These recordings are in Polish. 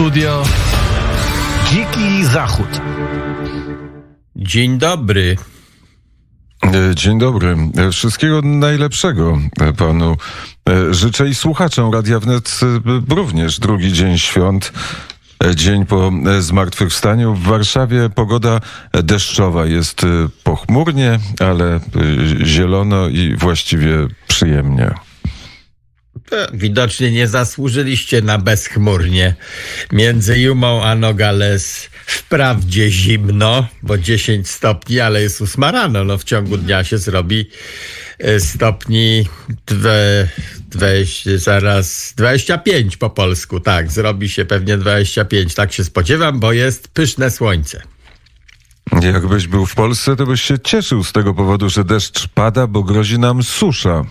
Studio Dziki Zachód. Dzień dobry. Dzień dobry. Wszystkiego najlepszego panu życzę i słuchaczom Radia Wnet również drugi dzień świąt. Dzień po zmartwychwstaniu. W Warszawie pogoda deszczowa. Jest pochmurnie, ale zielono i właściwie przyjemnie. Widocznie nie zasłużyliście na bezchmurnie. Między Jumą a Nogales wprawdzie zimno, bo 10 stopni, ale jest 8 rano. No w ciągu dnia się zrobi stopni 25 po polsku. Tak, zrobi się pewnie 25. Tak się spodziewam, bo jest pyszne słońce. Jakbyś był w Polsce, to byś się cieszył z tego powodu, że deszcz pada, bo grozi nam susza.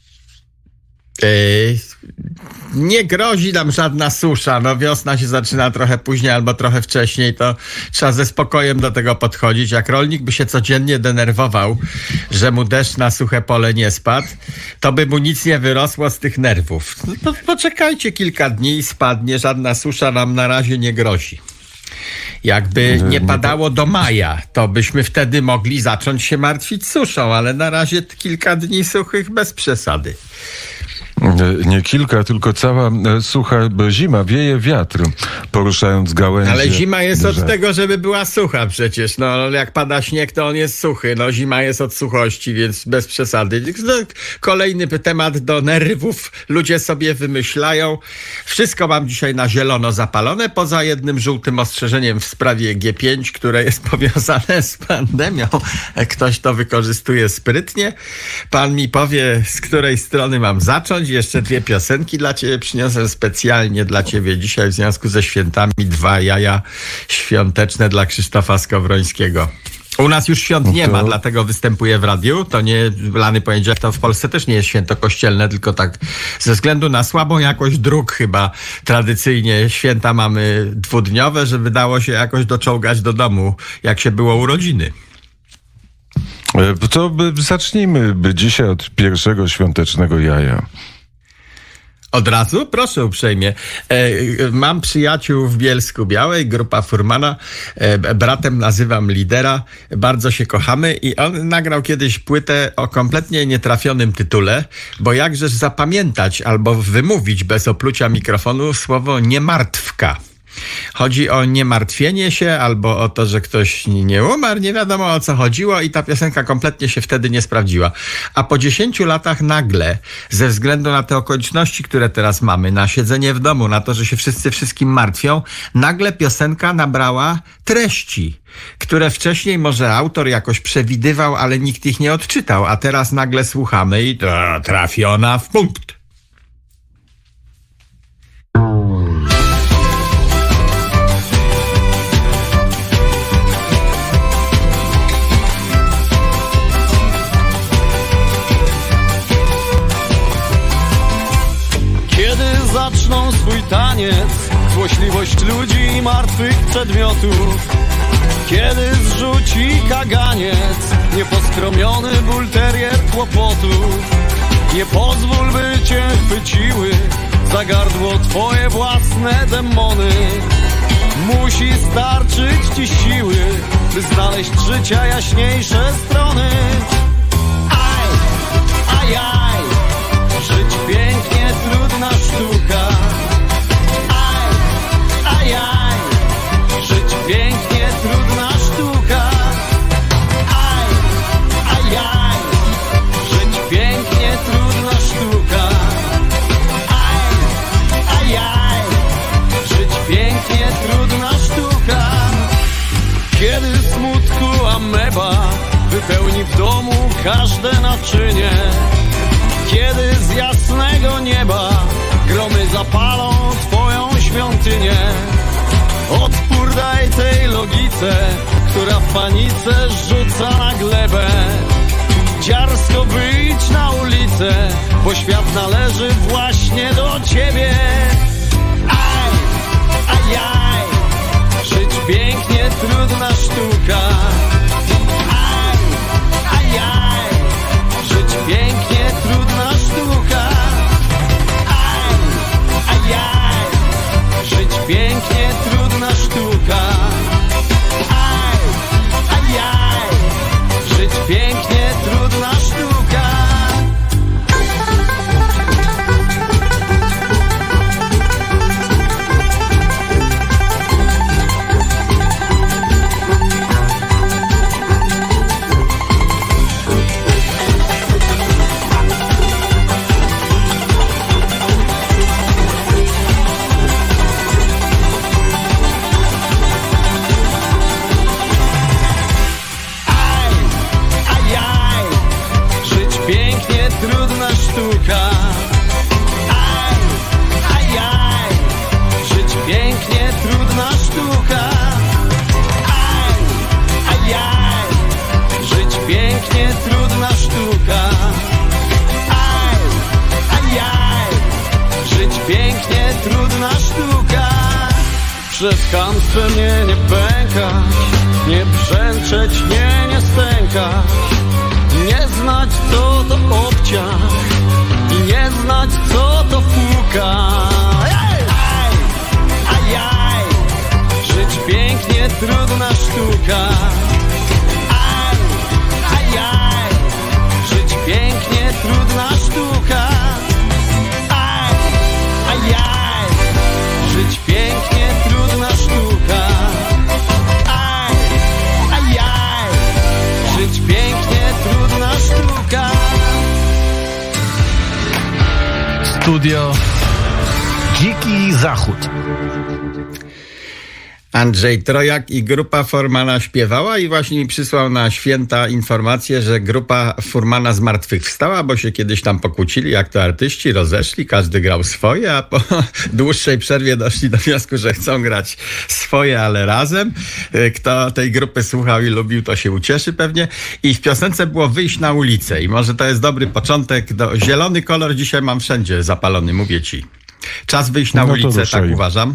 Nie grozi nam żadna susza. No wiosna się zaczyna trochę później albo trochę wcześniej, to trzeba ze spokojem do tego podchodzić. Jak rolnik by się codziennie denerwował, że mu deszcz na suche pole nie spadł, to by mu nic nie wyrosło z tych nerwów. No to poczekajcie kilka dni i spadnie. Żadna susza nam na razie nie grozi. Jakby nie padało do maja, to byśmy wtedy mogli zacząć się martwić suszą, ale na razie kilka dni suchych bez przesady. Nie kilka, tylko cała sucha zima. Wieje wiatr, poruszając gałęzie. Ale zima jest od tego, żeby była sucha przecież. No, jak pada śnieg, to on jest suchy. No, zima jest od suchości, więc bez przesady. No, kolejny temat do nerwów. Ludzie sobie wymyślają. Wszystko mam dzisiaj na zielono zapalone, poza jednym żółtym ostrzeżeniem w sprawie G5, które jest powiązane z pandemią. Ktoś to wykorzystuje sprytnie. Pan mi powie, z której strony mam zacząć. Jeszcze 2 piosenki dla ciebie przyniosłem specjalnie dla ciebie dzisiaj w związku ze świętami. 2 jaja świąteczne dla Krzysztofa Skowrońskiego. U nas już świąt nie ma, dlatego występuję w radiu. To nie lany poniedziałek, to w Polsce też nie jest święto kościelne, tylko tak ze względu na słabą jakość dróg chyba tradycyjnie święta mamy 2-dniowe, że wydało się jakoś doczołgać do domu, jak się było urodziny. To zacznijmy dzisiaj od pierwszego świątecznego jaja. Od razu? Proszę uprzejmie. Mam przyjaciół w Bielsku Białej, grupa Furmana. Bratem nazywam lidera. Bardzo się kochamy i on nagrał kiedyś płytę o kompletnie nietrafionym tytule, bo jakżeż zapamiętać albo wymówić bez oplucia mikrofonu słowo niemartwka. Chodzi o niemartwienie się albo o to, że ktoś nie umarł, nie wiadomo o co chodziło i ta piosenka kompletnie się wtedy nie sprawdziła. A po 10 latach nagle, ze względu na te okoliczności, które teraz mamy, na siedzenie w domu, na to, że się wszyscy wszystkim martwią, nagle piosenka nabrała treści, które wcześniej może autor jakoś przewidywał, ale nikt ich nie odczytał, a teraz nagle słuchamy i to trafiona w punkt. Zaczną swój taniec, złośliwość ludzi i martwych przedmiotów. Kiedy zrzuci kaganiec, nieposkromiony bulterier kłopotów. Nie pozwól, by cię chwyciły za gardło twoje własne demony. Musi starczyć ci siły, by znaleźć życia jaśniejsze strony. Aj, aj, aj, żyć pięknie, trudna sztuka. Aj, aj, aj, żyć pięknie, trudna sztuka. Aj, aj, aj, żyć pięknie, trudna sztuka. Aj, aj, aj, żyć pięknie, trudna sztuka. Kiedy smutku ameba wypełni w domu każde naczynie, kiedy z jasnego nieba gromy zapalą twoją świątynię. Odpór daj tej logice, która w panice rzuca na glebę. Dziarsko wyjdź na ulicę, bo świat należy właśnie do ciebie. Aj, aj, aj, żyć pięknie, trudna sztuka. Aj, aj, aj, żyć pięknie, trudna sztuka. Aj, aj, aj, żyć pięknie, pięknie, trudna sztuka. Aj, ajaj, żyć pięknie, trudna sztuka. Przed chamstwem nie pękać, nie brzęczeć, nie stękać, nie znać co to obciach i nie znać co to fuka. Aj, ajaj, żyć pięknie, trudna sztuka. Aj, ajaj, żyć pięknie, trudna sztuka. Aj, ajaj, żyć pięknie, trudna sztuka. Aj, ajaj, żyć pięknie, trudna sztuka. Studio Dziki Zachód. Andrzej Trojak i grupa Furmana śpiewała i właśnie mi przysłał na święta informację, że grupa Furmana zmartwychwstała, bo się kiedyś tam pokłócili, jak to artyści, rozeszli, każdy grał swoje, a po dłuższej przerwie doszli do wniosku, że chcą grać swoje, ale razem. Kto tej grupy słuchał i lubił, to się ucieszy pewnie. I w piosence było wyjść na ulicę i może to jest dobry początek. Zielony kolor dzisiaj mam wszędzie zapalony, mówię ci. Czas wyjść na ulicę, tak uważam.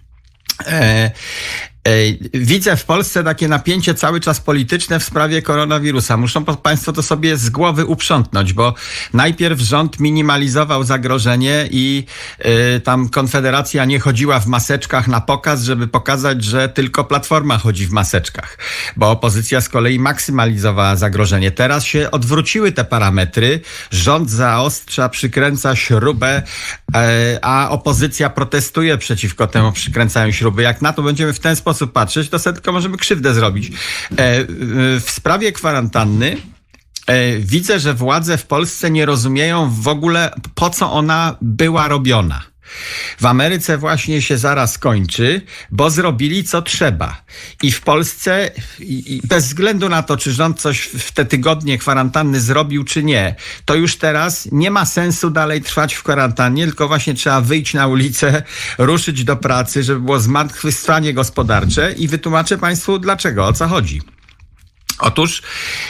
Widzę w Polsce takie napięcie cały czas polityczne w sprawie koronawirusa. Muszą państwo to sobie z głowy uprzątnąć, bo najpierw rząd minimalizował zagrożenie i tam Konfederacja nie chodziła w maseczkach na pokaz, żeby pokazać, że tylko Platforma chodzi w maseczkach, bo opozycja z kolei maksymalizowała zagrożenie. Teraz się odwróciły te parametry. Rząd zaostrza, przykręca śrubę, a opozycja protestuje przeciwko temu przykręcaniu śruby. Jak na to będziemy w ten sposób patrzeć, to sobie tylko możemy krzywdę zrobić. W sprawie kwarantanny widzę, że władze w Polsce nie rozumieją w ogóle, po co ona była robiona. W Ameryce właśnie się zaraz kończy, bo zrobili co trzeba. I w Polsce, bez względu na to, czy rząd coś w te tygodnie kwarantanny zrobił, czy nie, to już teraz nie ma sensu dalej trwać w kwarantannie, tylko właśnie trzeba wyjść na ulicę, ruszyć do pracy, żeby było zmartwychwstanie gospodarcze i wytłumaczę państwu dlaczego, o co chodzi. Otóż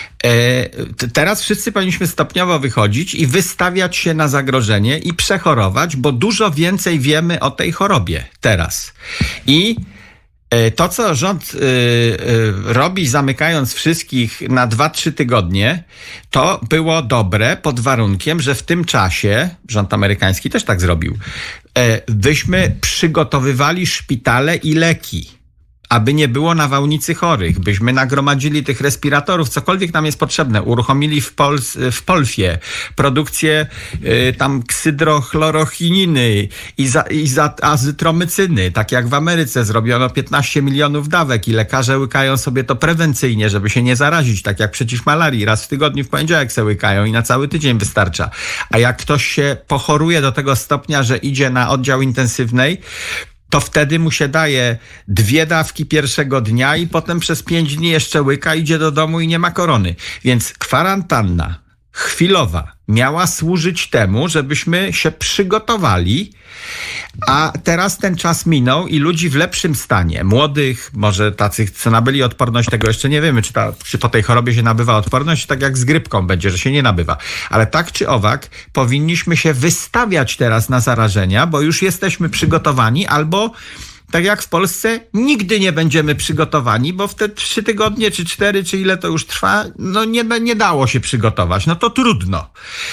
teraz wszyscy powinniśmy stopniowo wychodzić i wystawiać się na zagrożenie i przechorować, bo dużo więcej wiemy o tej chorobie teraz. I to, co rząd robi, zamykając wszystkich na 2-3 tygodnie, to było dobre pod warunkiem, że w tym czasie, rząd amerykański też tak zrobił, byśmy przygotowywali szpitale i leki, aby nie było nawałnicy chorych, byśmy nagromadzili tych respiratorów, cokolwiek nam jest potrzebne, uruchomili w Polfie produkcję tam ksydrochlorochininy i azytromycyny, tak jak w Ameryce zrobiono 15 milionów dawek i lekarze łykają sobie to prewencyjnie, żeby się nie zarazić, tak jak przeciw malarii, raz w tygodniu w poniedziałek se łykają i na cały tydzień wystarcza. A jak ktoś się pochoruje do tego stopnia, że idzie na oddział intensywnej, to wtedy mu się daje 2 dawki pierwszego dnia i potem przez 5 dni jeszcze łyka, idzie do domu i nie ma korony. Więc kwarantanna chwilowa miała służyć temu, żebyśmy się przygotowali, a teraz ten czas minął i ludzi w lepszym stanie, młodych, może tacy, co nabyli odporność, tego jeszcze nie wiemy, czy po tej chorobie się nabywa odporność, tak jak z grypką będzie, że się nie nabywa. Ale tak czy owak powinniśmy się wystawiać teraz na zarażenia, bo już jesteśmy przygotowani, albo tak jak w Polsce, nigdy nie będziemy przygotowani, bo w te 3 tygodnie, czy 4, czy ile to już trwa, no nie dało się przygotować. No to trudno.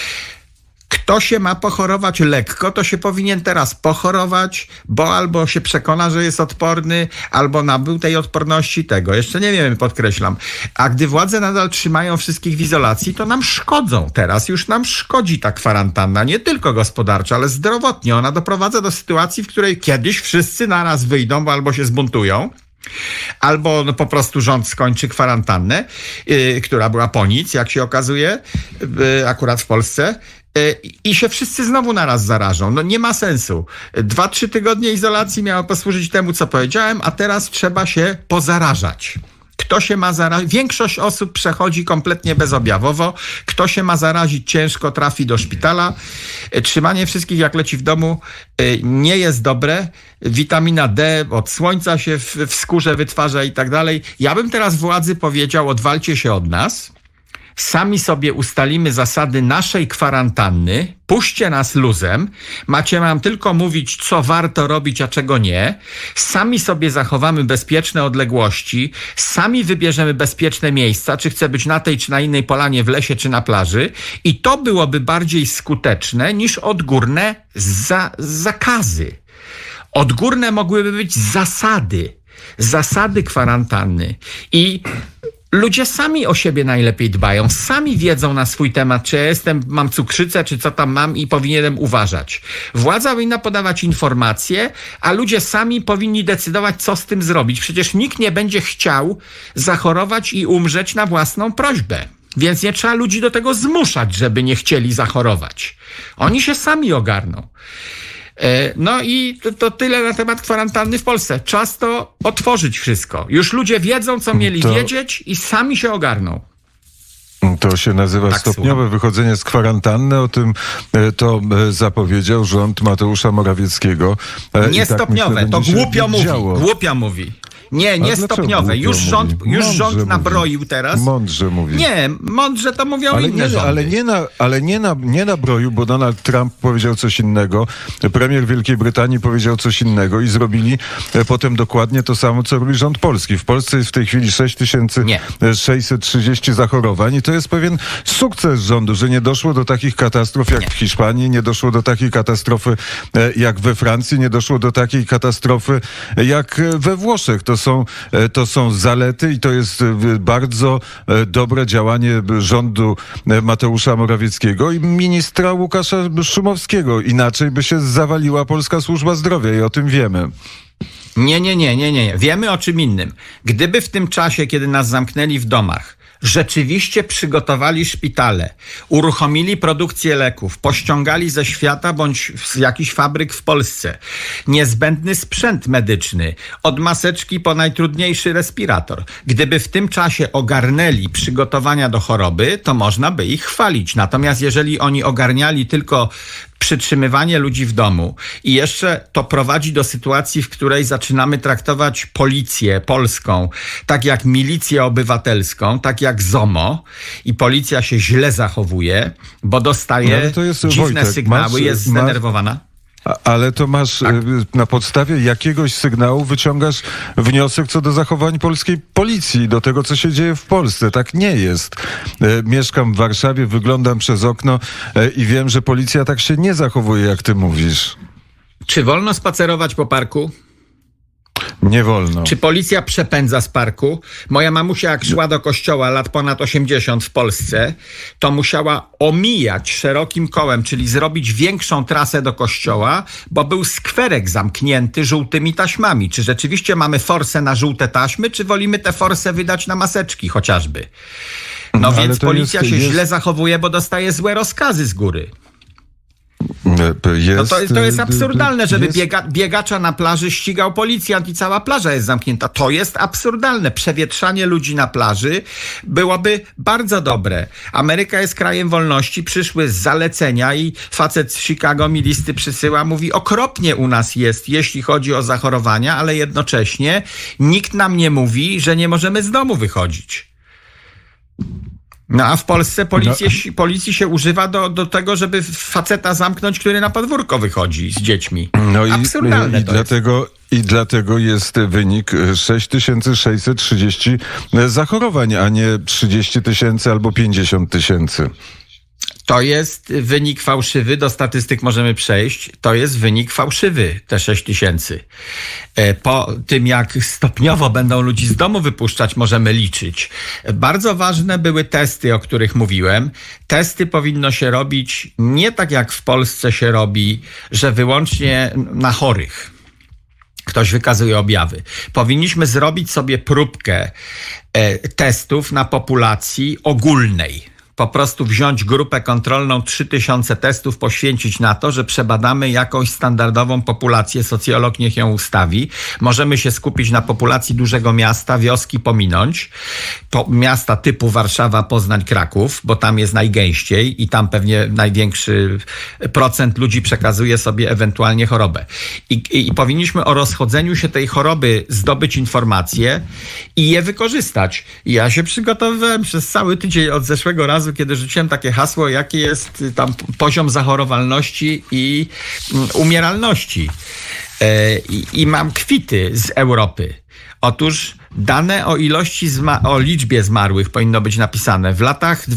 Kto się ma pochorować lekko, to się powinien teraz pochorować, bo albo się przekona, że jest odporny, albo nabył tej odporności tego. Jeszcze nie wiemy, podkreślam. A gdy władze nadal trzymają wszystkich w izolacji, to nam szkodzą. Teraz już nam szkodzi ta kwarantanna, nie tylko gospodarczo, ale zdrowotnie. Ona doprowadza do sytuacji, w której kiedyś wszyscy naraz wyjdą, bo albo się zbuntują, albo po prostu rząd skończy kwarantannę, która była po nic, jak się okazuje, akurat w Polsce, i się wszyscy znowu naraz zarażą. No nie ma sensu. 2-3 tygodnie izolacji miało posłużyć temu, co powiedziałem, a teraz trzeba się pozarażać. Kto się ma zarazić? Większość osób przechodzi kompletnie bezobjawowo. Kto się ma zarazić ciężko, trafi do szpitala. Trzymanie wszystkich jak leci w domu nie jest dobre. Witamina D od słońca się w skórze wytwarza i tak dalej. Ja bym teraz władzy powiedział, odwalcie się od nas. sami sobie ustalimy zasady naszej kwarantanny, puśćcie nas luzem, macie nam tylko mówić, co warto robić, a czego nie, sami sobie zachowamy bezpieczne odległości, sami wybierzemy bezpieczne miejsca, czy chce być na tej czy na innej polanie, w lesie czy na plaży, i to byłoby bardziej skuteczne niż odgórne zakazy. Odgórne mogłyby być zasady kwarantanny i ludzie sami o siebie najlepiej dbają, sami wiedzą na swój temat, czy ja mam cukrzycę, czy co tam mam i powinienem uważać. Władza powinna podawać informacje, a ludzie sami powinni decydować, co z tym zrobić. Przecież nikt nie będzie chciał zachorować i umrzeć na własną prośbę. Więc nie trzeba ludzi do tego zmuszać, żeby nie chcieli zachorować. Oni się sami ogarną. No i to tyle na temat kwarantanny w Polsce. Czas to otworzyć wszystko. Już ludzie wiedzą, co mieli wiedzieć i sami się ogarną. To się nazywa stopniowe wychodzenie z kwarantanny. O tym to zapowiedział rząd Mateusza Morawieckiego. Nie stopniowe, to głupio mówi. Nie stopniowe. Już rząd nabroił teraz. Mądrze mówi. Nie, mądrze to mówią inne rządy. Ale nie nabroił, bo Donald Trump powiedział coś innego, premier Wielkiej Brytanii powiedział coś innego i zrobili potem dokładnie to samo, co robi rząd polski. W Polsce jest w tej chwili 6630 zachorowań i to jest pewien sukces rządu, że nie doszło do takich katastrof jak w Hiszpanii, nie doszło do takiej katastrofy jak we Francji, nie doszło do takiej katastrofy jak we Włoszech. To są zalety i to jest bardzo dobre działanie rządu Mateusza Morawieckiego i ministra Łukasza Szumowskiego. Inaczej by się zawaliła polska służba zdrowia i o tym wiemy. Nie. Wiemy o czym innym. Gdyby w tym czasie, kiedy nas zamknęli w domach, rzeczywiście przygotowali szpitale, uruchomili produkcję leków, pościągali ze świata bądź z jakichś fabryk w Polsce niezbędny sprzęt medyczny, od maseczki po najtrudniejszy respirator. Gdyby w tym czasie ogarnęli przygotowania do choroby, to można by ich chwalić. Natomiast jeżeli oni ogarniali tylko przytrzymywanie ludzi w domu i jeszcze to prowadzi do sytuacji, w której zaczynamy traktować policję polską tak jak milicję obywatelską, tak jak ZOMO i policja się źle zachowuje, bo dostaje dziwne sygnały, jest zdenerwowana. Ale to masz, na podstawie jakiegoś sygnału wyciągasz wniosek co do zachowań polskiej policji, do tego, co się dzieje w Polsce. Tak nie jest. Mieszkam w Warszawie, wyglądam przez okno i wiem, że policja tak się nie zachowuje, jak ty mówisz. Czy wolno spacerować po parku? Nie wolno. Czy policja przepędza z parku? Moja mamusia jak szła do kościoła lat ponad 80 w Polsce, to musiała omijać szerokim kołem, czyli zrobić większą trasę do kościoła, bo był skwerek zamknięty żółtymi taśmami. Czy rzeczywiście mamy forsę na żółte taśmy, czy wolimy tę forsę wydać na maseczki chociażby? No więc policja się źle zachowuje, bo dostaje złe rozkazy z góry. To jest absurdalne, żeby biegacza na plaży ścigał policjant i cała plaża jest zamknięta. To jest absurdalne. Przewietrzanie ludzi na plaży byłoby bardzo dobre. Ameryka jest krajem wolności, przyszły z zalecenia i facet z Chicago mi listy przysyła, mówi okropnie u nas jest, jeśli chodzi o zachorowania, ale jednocześnie nikt nam nie mówi, że nie możemy z domu wychodzić. No a w Polsce policji się używa do tego, żeby faceta zamknąć, który na podwórko wychodzi z dziećmi. Absurdalne I dlatego jest wynik 6630 zachorowań, a nie 30 000 albo 50 000. To jest wynik fałszywy, do statystyk możemy przejść. To jest wynik fałszywy, te 6 000. Po tym, jak stopniowo będą ludzi z domu wypuszczać, możemy liczyć. Bardzo ważne były testy, o których mówiłem. Testy powinno się robić nie tak, jak w Polsce się robi, że wyłącznie na chorych. Ktoś wykazuje objawy. Powinniśmy zrobić sobie próbkę testów na populacji ogólnej. po prostu wziąć grupę kontrolną, 3000 testów, poświęcić na to, że przebadamy jakąś standardową populację, socjolog niech ją ustawi. Możemy się skupić na populacji dużego miasta, wioski pominąć, miasta typu Warszawa, Poznań, Kraków, bo tam jest najgęściej i tam pewnie największy procent ludzi przekazuje sobie ewentualnie chorobę. I powinniśmy o rozchodzeniu się tej choroby zdobyć informacje i je wykorzystać. Ja się przygotowywałem przez cały tydzień od zeszłego razu, kiedy rzuciłem takie hasło, jaki jest tam poziom zachorowalności i umieralności. I mam kwity z Europy. Otóż dane o liczbie zmarłych powinno być napisane w latach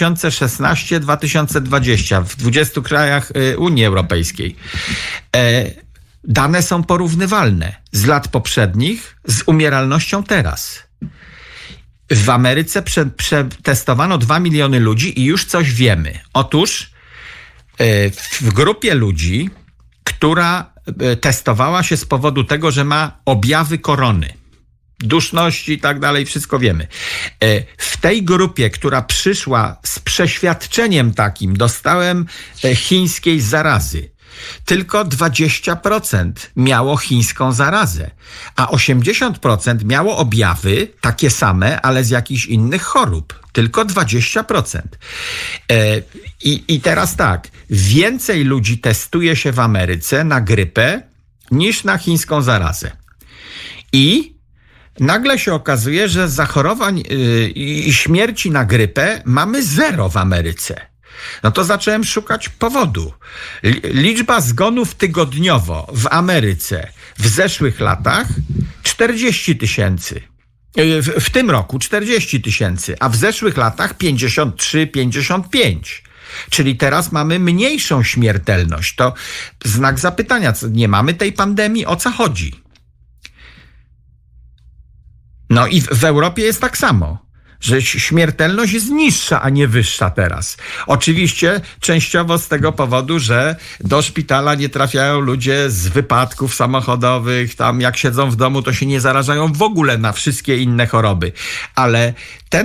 2016-2020 w 20 krajach Unii Europejskiej. Dane są porównywalne z lat poprzednich z umieralnością teraz. W Ameryce przetestowano 2 miliony ludzi i już coś wiemy. Otóż w grupie ludzi, która testowała się z powodu tego, że ma objawy korony, duszności i tak dalej, wszystko wiemy. W tej grupie, która przyszła z przeświadczeniem takim, dostałem chińskiej zarazy, tylko 20% miało chińską zarazę, a 80% miało objawy takie same, ale z jakichś innych chorób. Tylko 20%. I teraz tak, więcej ludzi testuje się w Ameryce na grypę niż na chińską zarazę. I nagle się okazuje, że zachorowań i śmierci na grypę mamy 0 w Ameryce. No to zacząłem szukać powodu. Liczba zgonów tygodniowo w Ameryce w zeszłych latach 40 000. W tym roku 40 000, a w zeszłych latach 53-55. Czyli teraz mamy mniejszą śmiertelność. To znak zapytania. Nie mamy tej pandemii, o co chodzi? No i w Europie jest tak samo, że śmiertelność jest niższa, a nie wyższa teraz. Oczywiście częściowo z tego powodu, że do szpitala nie trafiają ludzie z wypadków samochodowych, tam jak siedzą w domu, to się nie zarażają w ogóle na wszystkie inne choroby. Ale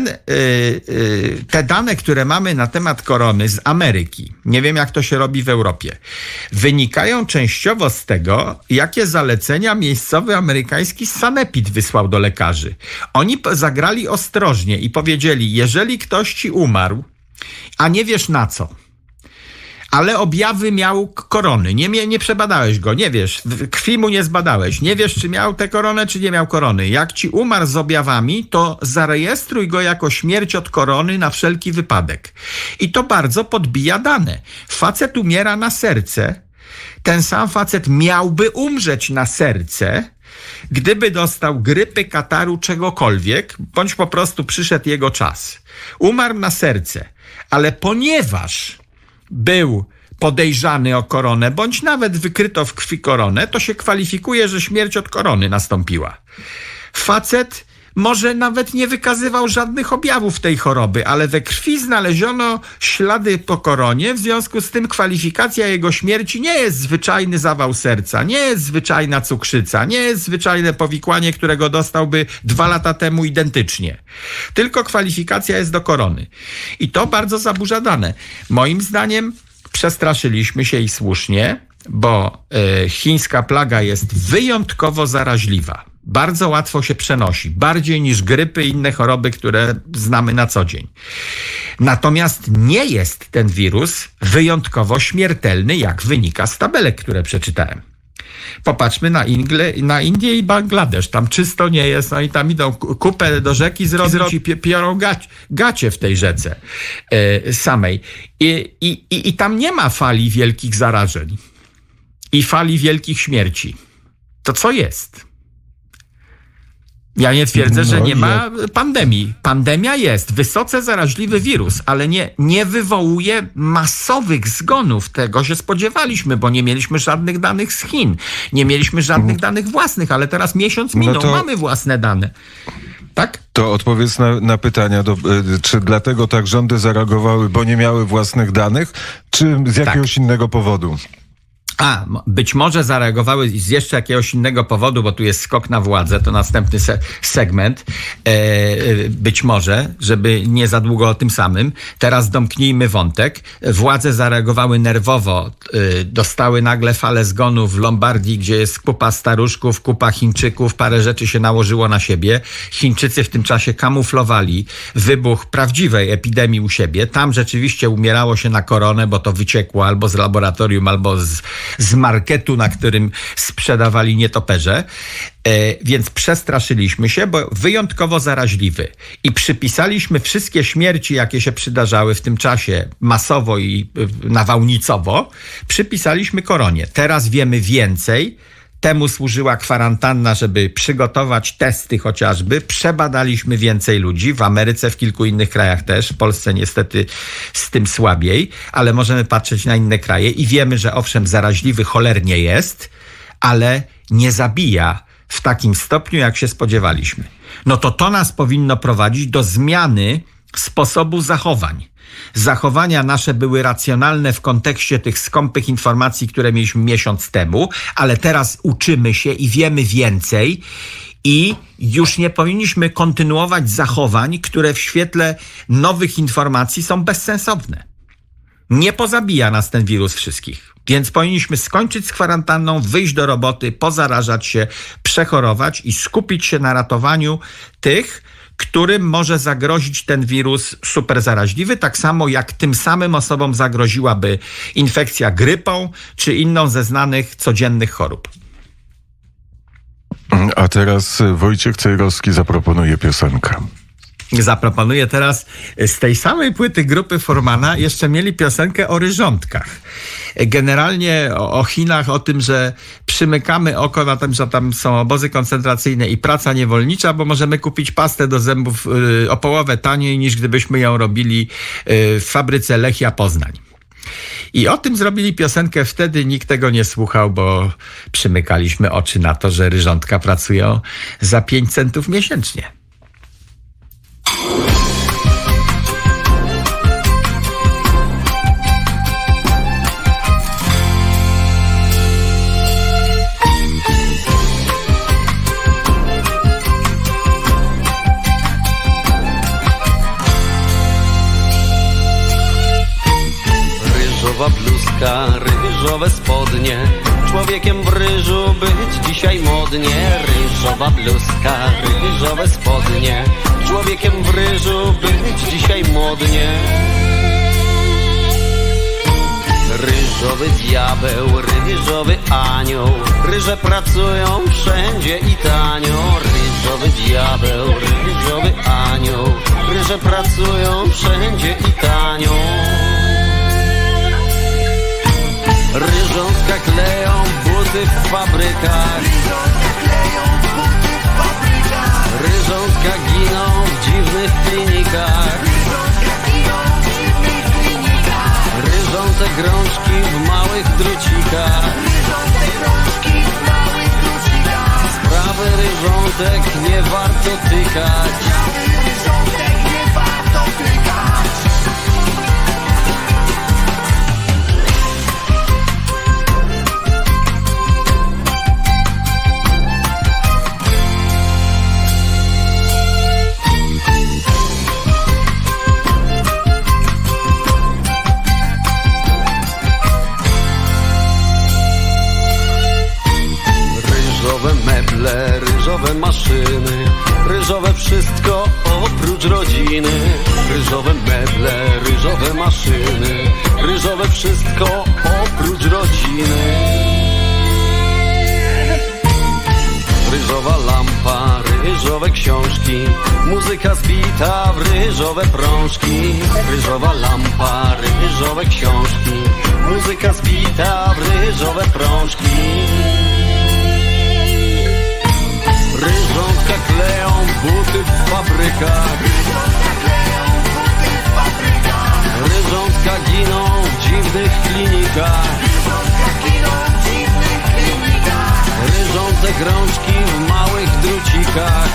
te dane, które mamy na temat korony z Ameryki, nie wiem jak to się robi w Europie, wynikają częściowo z tego, jakie zalecenia miejscowy amerykański sanepid wysłał do lekarzy. Oni zagrali ostrożnie i powiedzieli, jeżeli ktoś ci umarł, a nie wiesz na co, ale objawy miał korony, nie przebadałeś go, nie wiesz, krwi mu nie zbadałeś, nie wiesz, czy miał tę koronę, czy nie miał korony. Jak ci umarł z objawami, to zarejestruj go jako śmierć od korony na wszelki wypadek. I to bardzo podbija dane. Facet umiera na serce, ten sam facet miałby umrzeć na serce, gdyby dostał grypy, kataru, czegokolwiek, bądź po prostu przyszedł jego czas. Umarł na serce, ale ponieważ był podejrzany o koronę, bądź nawet wykryto w krwi koronę, to się kwalifikuje, że śmierć od korony nastąpiła. Facet może nawet nie wykazywał żadnych objawów tej choroby, ale we krwi znaleziono ślady po koronie, w związku z tym kwalifikacja jego śmierci nie jest zwyczajny zawał serca, nie jest zwyczajna cukrzyca, nie jest zwyczajne powikłanie, którego dostałby 2 lata temu identycznie. Tylko kwalifikacja jest do korony. I to bardzo zaburza dane. Moim zdaniem przestraszyliśmy się i słusznie, bo chińska plaga jest wyjątkowo zaraźliwa. Bardzo łatwo się przenosi, bardziej niż grypy i inne choroby, które znamy na co dzień. Natomiast nie jest ten wirus wyjątkowo śmiertelny, jak wynika z tabelek, które przeczytałem. Popatrzmy na Indię i Bangladesz. Tam czysto nie jest, no i tam idą kupę do rzeki zrobić i piorą gacie w tej rzece samej. I tam nie ma fali wielkich zarażeń i fali wielkich śmierci. To co jest? Ja nie twierdzę, że nie ma pandemii. Pandemia jest, wysoce zaraźliwy wirus, ale nie wywołuje masowych zgonów. Tego się spodziewaliśmy, bo nie mieliśmy żadnych danych z Chin. Nie mieliśmy żadnych danych własnych, ale teraz miesiąc minął, mamy własne dane. Tak? To odpowiedz na pytania, czy dlatego tak rządy zareagowały, bo nie miały własnych danych, czy z jakiegoś innego powodu? Być może zareagowały z jeszcze jakiegoś innego powodu, bo tu jest skok na władzę, to następny segment. Być może, żeby nie za długo o tym samym. Teraz domknijmy wątek. Władze zareagowały nerwowo. Dostały nagle falę zgonu w Lombardii, gdzie jest kupa staruszków, kupa Chińczyków. Parę rzeczy się nałożyło na siebie. Chińczycy w tym czasie kamuflowali wybuch prawdziwej epidemii u siebie. Tam rzeczywiście umierało się na koronę, bo to wyciekło albo z laboratorium, albo z marketu, na którym sprzedawali nietoperze. Więc przestraszyliśmy się, bo wyjątkowo zaraźliwy. I przypisaliśmy wszystkie śmierci, jakie się przydarzały w tym czasie masowo i nawałnicowo, przypisaliśmy koronie. Teraz wiemy więcej. Temu służyła kwarantanna, żeby przygotować testy chociażby. Przebadaliśmy więcej ludzi. W Ameryce, w kilku innych krajach też. W Polsce niestety z tym słabiej. Ale możemy patrzeć na inne kraje i wiemy, że owszem, zaraźliwy cholernie jest, ale nie zabija w takim stopniu, jak się spodziewaliśmy. No to nas powinno prowadzić do zmiany sposobu zachowań. Zachowania nasze były racjonalne w kontekście tych skąpych informacji, które mieliśmy miesiąc temu, ale teraz uczymy się i wiemy więcej i już nie powinniśmy kontynuować zachowań, które w świetle nowych informacji są bezsensowne. Nie pozabija nas ten wirus wszystkich. Więc powinniśmy skończyć z kwarantanną, wyjść do roboty, pozarażać się, przechorować i skupić się na ratowaniu tych, którym może zagrozić ten wirus super zaraźliwy, tak samo jak tym samym osobom zagroziłaby infekcja grypą czy inną ze znanych codziennych chorób. A teraz Wojciech Cejrowski zaproponuje piosenkę. Zaproponuję teraz z tej samej płyty grupy Furmana jeszcze mieli piosenkę o ryżątkach. Generalnie o Chinach, o tym, że przymykamy oko na tym, że tam są obozy koncentracyjne i praca niewolnicza, bo możemy kupić pastę do zębów o połowę taniej niż gdybyśmy ją robili w fabryce Lechia Poznań. I o tym zrobili piosenkę, wtedy nikt tego nie słuchał, bo przymykaliśmy oczy na to, że ryżątka pracują za 5 centów miesięcznie. Ryżowa bluzka, ryżowe spodnie, człowiekiem w ryżu być dzisiaj modnie. Ryżowa bluzka, ryżowe spodnie, człowiekiem w ryżu być dzisiaj modnie. Ryżowy diabeł, ryżowy anioł, ryże pracują wszędzie i tanio. Ryżowy diabeł, ryżowy anioł, ryże pracują wszędzie i tanio. Ryżątka kleją buty w fabrykach, ryżątka giną w dziwnych klinikach, ryżące grączki w małych drucikach. Sprawy ryżątek nie warto tykać. Ryżowe meble, ryżowe maszyny, ryżowe wszystko oprócz rodziny. Ryżowe meble, ryżowe maszyny, ryżowe wszystko oprócz rodziny. Ryżowa lampa, ryżowe książki, muzyka zbita w ryżowe prążki. Ryżowa lampa, ryżowe książki, muzyka zbita w ryżowe prążki. Ryżątka kleją buty w fabrykach, ryżątka giną w dziwnych klinikach, ryżące grączki w małych drucikach.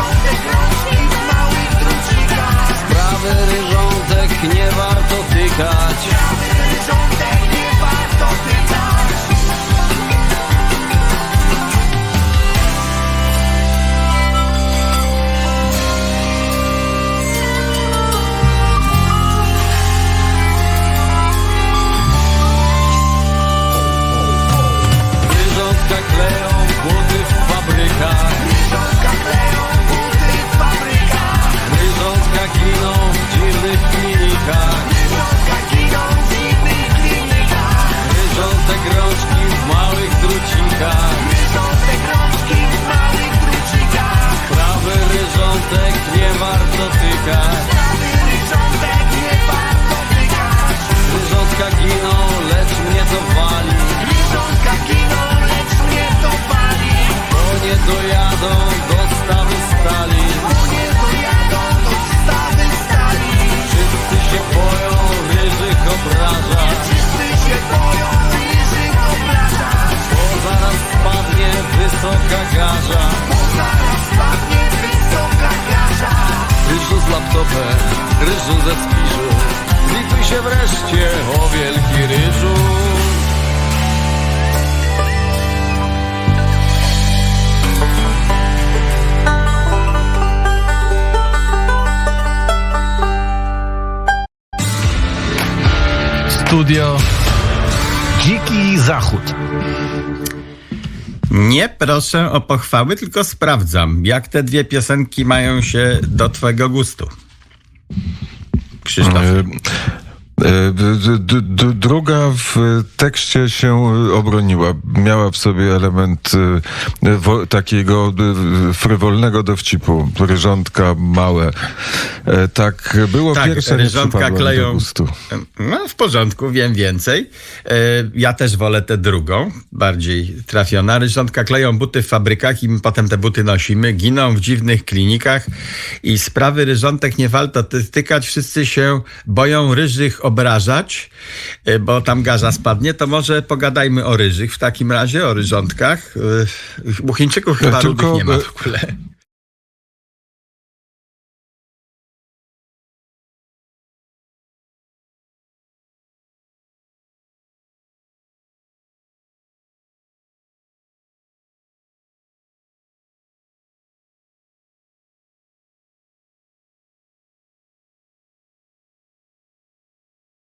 Sprawy ryżątek nie warto tykać. ryżu ze Spiżu. Zlituj się wreszcie, o wielki ryżu. Studio Dziki Zachód. Nie proszę o pochwały, tylko sprawdzam, jak te dwie piosenki mają się do twojego gustu. Krzysztof. Druga w tekście się obroniła. Miała w sobie element takiego frywolnego dowcipu. Ryżątka małe. Tak było Tak, pierwsze, ryżątka kleją. do gustu. No w porządku, wiem więcej. Ja też wolę tę drugą, bardziej trafiona. Ryżątka kleją buty w fabrykach i my potem te buty nosimy. Giną w dziwnych klinikach i sprawy ryżątek nie warto tykać. Wszyscy się boją ryżych obrażać, bo tam garza spadnie. To może pogadajmy o ryżych w takim razie, o ryżątkach. U Chińczyków chyba rudych nie ma w ogóle.